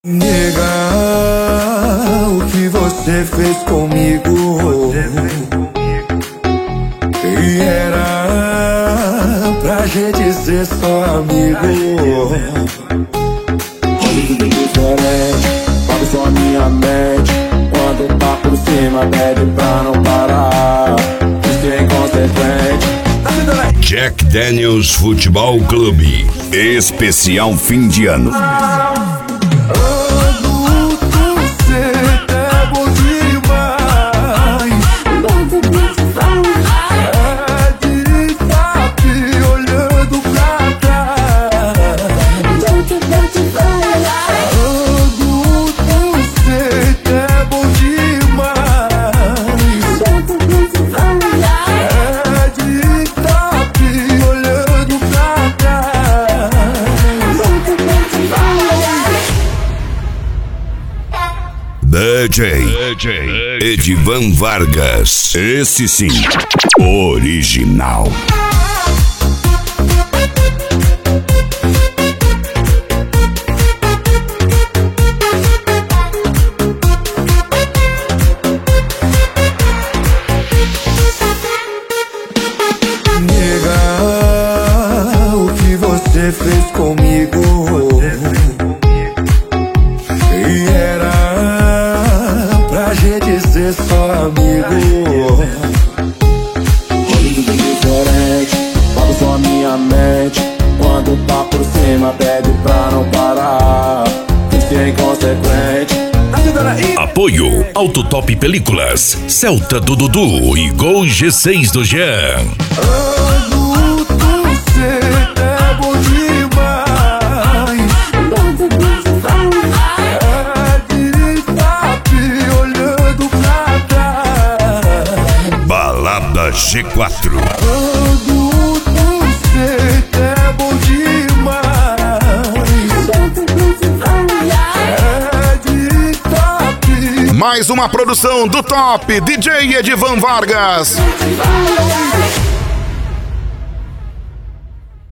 Nega, o que você fez comigo? E era pra gente ser só amigo. Tudo diferente, papo só minha mente. Quando tá por cima, pede pra não parar. Isso é inconsequente. Jack Daniels Futebol Clube, especial fim de ano. DJ Edivan Vargas, esse sim, original. Nega, o que você fez comigo? E era pra gente ser só amigo. Tudo diferente, papo só minha mente. Quando tá por cima, pede pra não parar. Isso é inconsequente. Apoio Autotop Películas, Celta do Dudu e Gol G6 do Jean. Balada G4. Mais uma produção do Top DJ Edivan Vargas.